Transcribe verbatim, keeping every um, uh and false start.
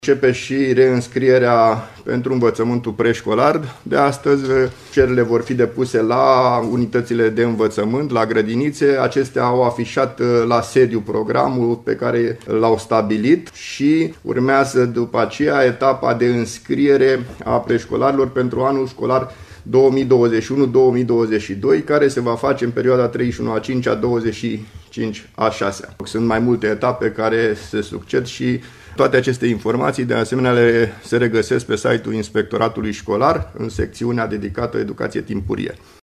Începe și reînscrierea pentru învățământul preșcolar. De astăzi, cererile vor fi depuse la unitățile de învățământ, la grădinițe. Acestea au afișat la sediu programul pe care l-au stabilit și urmează după aceea etapa de înscriere a preșcolarilor pentru anul școlar două mii douăzeci și unu două mii douăzeci și doi, care se va face în perioada treizeci și unu a cincea - douăzeci și cinci a șasea. Sunt mai multe etape care se succed și toate aceste informații, de asemenea, le se regăsesc pe site-ul Inspectoratului Școlar, în secțiunea dedicată educație timpurie.